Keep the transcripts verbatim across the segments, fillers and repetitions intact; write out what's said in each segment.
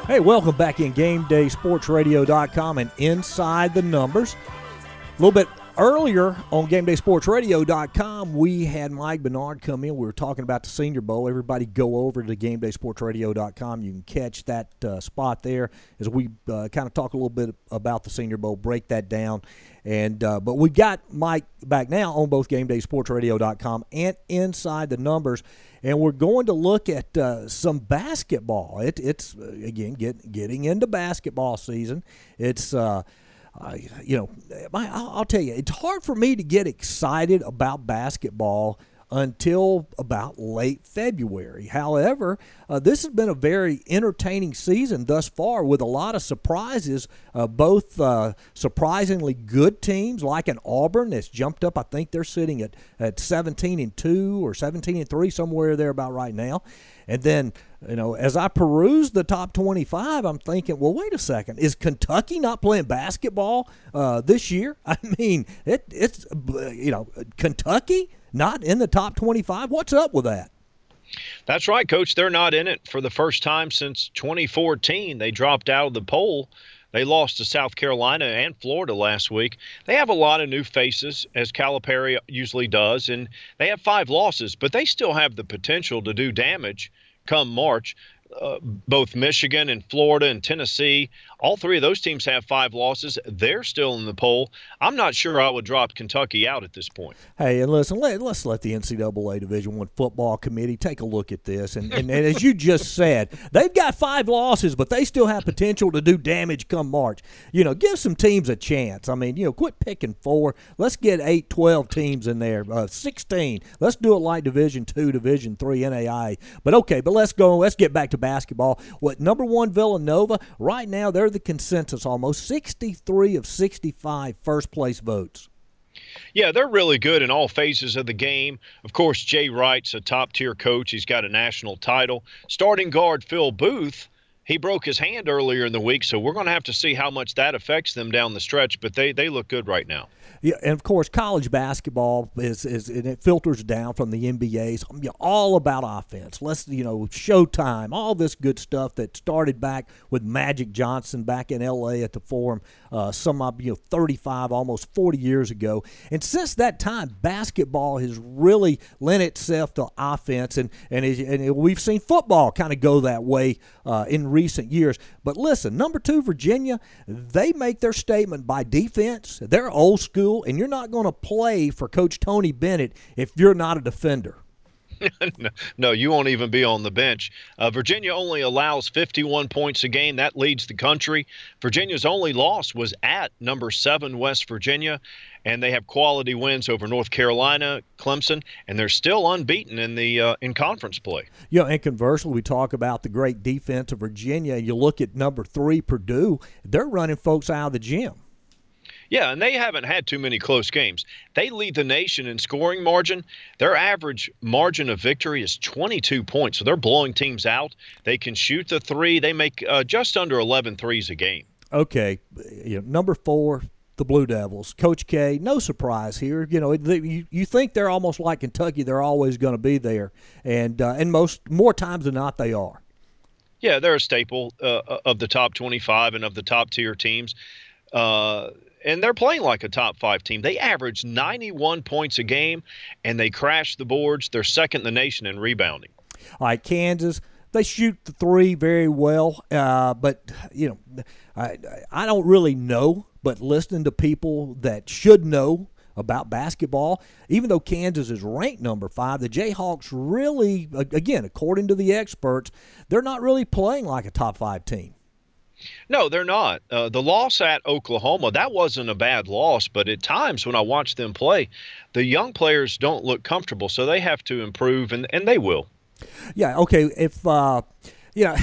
Hey, welcome back in Game Day Sports Radio dot com and Inside the Numbers. A little bit earlier on Game Day Sports Radio dot com, we had Mike Bernard come in. We were talking about the Senior Bowl. Everybody go over to Game Day Sports Radio dot com. You can catch that uh, spot there as we uh, kind of talk a little bit about the Senior Bowl, break that down. And uh, But we got Mike back now on both Game Day Sports Radio dot com and Inside the Numbers. And we're going to look at uh, some basketball. It, it's, uh, again, get, getting into basketball season. It's, uh, uh, you know, my, I'll, I'll tell you, it's hard for me to get excited about basketball until about late February. However, uh, this has been a very entertaining season thus far with a lot of surprises, uh, both uh, surprisingly good teams like an Auburn that's jumped up. I think they're sitting at, at seventeen and two or seventeen and three, somewhere there about right now. And then, you know, as I peruse the top twenty-five, I'm thinking, well, wait a second. Is Kentucky not playing basketball uh, this year? I mean, it, it's, you know, Kentucky not in the top twenty-five? What's up with that? That's right, Coach. They're not in it for the first time since twenty fourteen. They dropped out of the poll. They lost to South Carolina and Florida last week. They have a lot of new faces, as Calipari usually does, and they have five losses, but they still have the potential to do damage come March. Uh, both Michigan and Florida and Tennessee, all three of those teams have five losses. They're still in the poll. I'm not sure I would drop Kentucky out at this point. Hey, and listen, let, let's let the N C double A Division One Football Committee take a look at this. And, and, and as you just said, they've got five losses, but they still have potential to do damage come March. You know, give some teams a chance. I mean, you know, quit picking four. Let's get eight, twelve teams in there, uh, sixteen. Let's do it like Division Two, Division Three, N A I A. But okay, but let's go. Let's get back to basketball. What, number one, Villanova, right now they're the consensus almost, sixty-three of sixty-five first place votes. Yeah, they're really good in all phases of the game. Of course, Jay Wright's a top-tier coach. He's got a national title. Starting guard Phil Booth, he broke his hand earlier in the week, so we're going to have to see how much that affects them down the stretch, but they, they look good right now. Yeah, and of course, college basketball is is and it filters down from the N B A's. You know, all about offense. Let's you know, Showtime, all this good stuff that started back with Magic Johnson back in L A at the Forum, uh, some of you know thirty-five, almost forty years ago. And since that time, basketball has really lent itself to offense, and and, it, and we've seen football kind of go that way uh, in recent years. But listen, number two, Virginia, they make their statement by defense. They're old school, and you're not going to play for Coach Tony Bennett if you're not a defender. no, no, you won't even be on the bench. Uh, Virginia only allows fifty-one points a game. That leads the country. Virginia's only loss was at number seven, West Virginia, and they have quality wins over North Carolina, Clemson, and they're still unbeaten in the uh, in conference play. Yeah, and conversely, we talk about the great defense of Virginia. You look at number three, Purdue. They're running folks out of the gym. Yeah, and they haven't had too many close games. They lead the nation in scoring margin. Their average margin of victory is twenty-two points, so they're blowing teams out. They can shoot the three. They make uh, just under eleven threes a game. Okay, you know, number four, the Blue Devils. Coach K, no surprise here. You know, they, you, you think they're almost like Kentucky. They're always going to be there, and uh, and most more times than not, they are. Yeah, they're a staple uh, of the top twenty-five and of the top-tier teams. Uh And they're playing like a top five team. They average ninety-one points a game, and they crash the boards. They're second in the nation in rebounding. All right, Kansas, they shoot the three very well. Uh, but, you know, I, I don't really know, but listening to people that should know about basketball, even though Kansas is ranked number five, the Jayhawks really, again, according to the experts, they're not really playing like a top five team. No, they're not. Uh, the loss at Oklahoma, that wasn't a bad loss, but at times when I watch them play, the young players don't look comfortable, so they have to improve, and, and they will. Yeah, okay, if, uh, you know,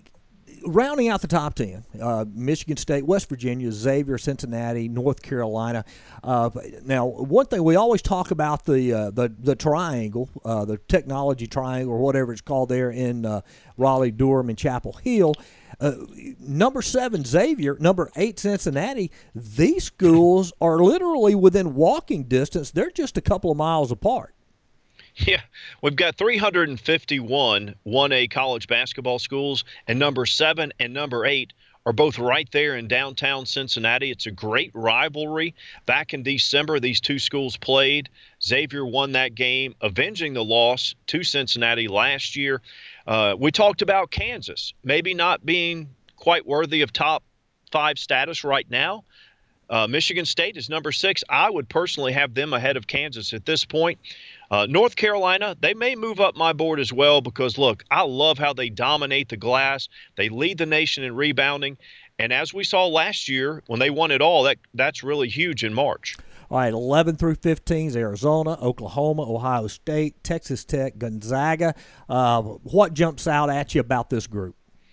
rounding out the top ten, uh, Michigan State, West Virginia, Xavier, Cincinnati, North Carolina. Uh, now, one thing we always talk about the uh, the the triangle, uh, the technology triangle, or whatever it's called there in uh, Raleigh, Durham, and Chapel Hill. Uh, number seven, Xavier, number eight, Cincinnati, these schools are literally within walking distance. They're just a couple of miles apart. Yeah, we've got three hundred fifty-one one A college basketball schools, and number seven and number eight are both right there in downtown Cincinnati. It's a great rivalry. Back in December, these two schools played. Xavier won that game, avenging the loss to Cincinnati last year. Uh, we talked about Kansas maybe not being quite worthy of top five status right now. Uh, Michigan State is number six. I would personally have them ahead of Kansas at this point. Uh, North Carolina, they may move up my board as well because, look, I love how they dominate the glass. They lead the nation in rebounding. And as we saw last year, when they won it all, that that's really huge in March. All right, eleven through fifteen is Arizona, Oklahoma, Ohio State, Texas Tech, Gonzaga. Uh, what jumps out at you about this group?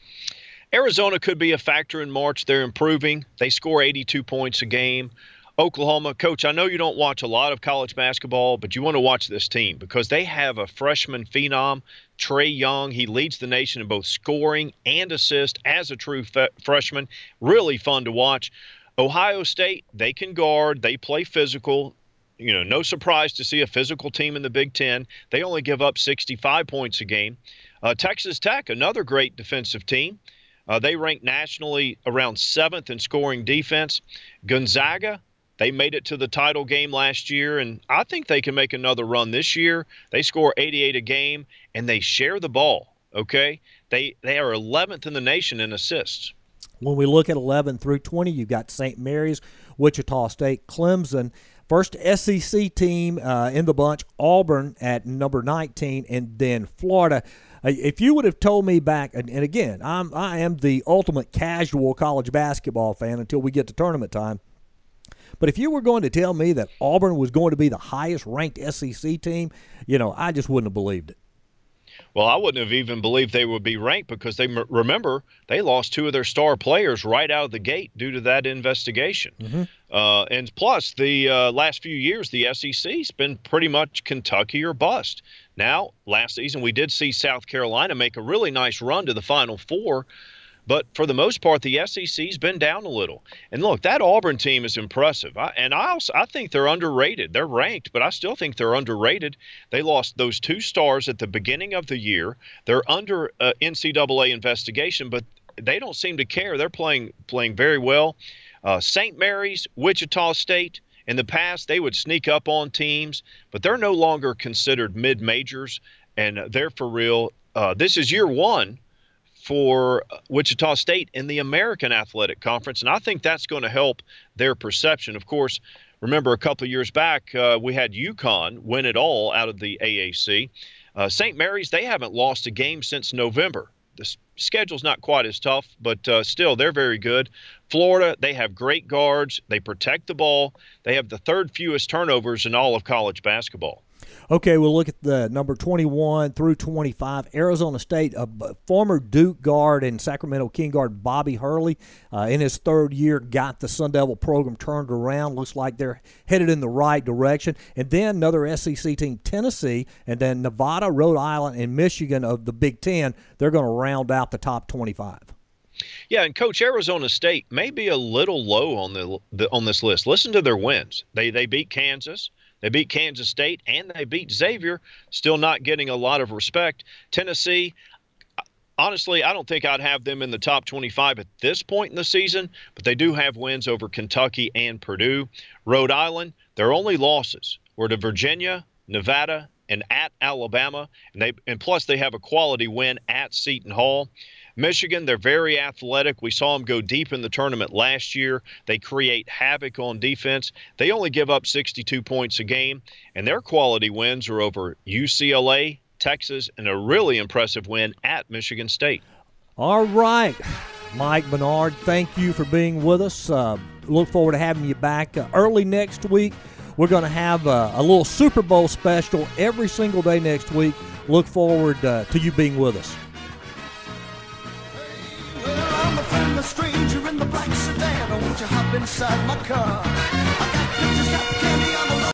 Arizona could be a factor in March. They're improving. They score eighty-two points a game. Oklahoma, Coach, I know you don't watch a lot of college basketball, but you want to watch this team because they have a freshman phenom, Trae Young. He leads the nation in both scoring and assist as a true fe- freshman. Really fun to watch. Ohio State, they can guard. They play physical. You know, no surprise to see a physical team in the Big Ten. They only give up sixty-five points a game. Uh, Texas Tech, another great defensive team. Uh, they rank nationally around seventh in scoring defense. Gonzaga, they made it to the title game last year, and I think they can make another run this year. They score eighty-eight a game, and they share the ball, okay? They they are eleventh in the nation in assists. When we look at eleven through twenty, you've got Saint Mary's, Wichita State, Clemson. First S E C team uh, in the bunch, Auburn at number nineteen, and then Florida. Uh, if you would have told me back, and, and again, I'm I am the ultimate casual college basketball fan until we get to tournament time. But if you were going to tell me that Auburn was going to be the highest-ranked S E C team, you know, I just wouldn't have believed it. Well, I wouldn't have even believed they would be ranked because they remember they lost two of their star players right out of the gate due to that investigation. Mm-hmm. Uh, and plus, the uh, last few years, the S E C's been pretty much Kentucky or bust. Now, last season, we did see South Carolina make a really nice run to the Final Four. But for the most part, the S E C's been down a little. And look, that Auburn team is impressive. I, and I also I think they're underrated. They're ranked, but I still think they're underrated. They lost those two stars at the beginning of the year. They're under uh, N C double A investigation, but they don't seem to care. They're playing playing very well. Uh, Saint Mary's, Wichita State, in the past, they would sneak up on teams, but they're no longer considered mid-majors, and they're for real. Uh, this is year one for Wichita State in the American Athletic Conference, and I think that's going to help their perception. Of course, remember a couple of years back, uh, we had UConn win it all out of the A A C. Uh, Saint Mary's, they haven't lost a game since November. The schedule's not quite as tough, but uh, still, they're very good. Florida, they have great guards. They protect the ball. They have the third fewest turnovers in all of college basketball. Okay, we'll look at the number twenty-one through twenty-five. Arizona State, a former Duke guard and Sacramento King guard Bobby Hurley, uh, in his third year, got the Sun Devil program turned around. Looks like they're headed in the right direction. And then another S E C team, Tennessee, and then Nevada, Rhode Island, and Michigan of the Big Ten. They're going to round out the top twenty-five. Yeah, and Coach, Arizona State may be a little low on the, the on this list. Listen to their wins. They they beat Kansas. They beat Kansas State, and they beat Xavier, still not getting a lot of respect. Tennessee, honestly, I don't think I'd have them in the top twenty-five at this point in the season, but they do have wins over Kentucky and Purdue. Rhode Island, their only losses were to Virginia, Nevada, and at Alabama, and they and plus they have a quality win at Seton Hall. Michigan, they're very athletic. We saw them go deep in the tournament last year. They create havoc on defense. They only give up sixty-two points a game, and their quality wins are over U C L A, Texas, and a really impressive win at Michigan State. All right, Mike Bernard, thank you for being with us. Uh, look forward to having you back uh, early next week. We're going to have uh, a little Super Bowl special every single day next week. Look forward uh, to you being with us. I'm a stranger in the black sedan. Won't you hop inside my car? I got pictures, got candy on the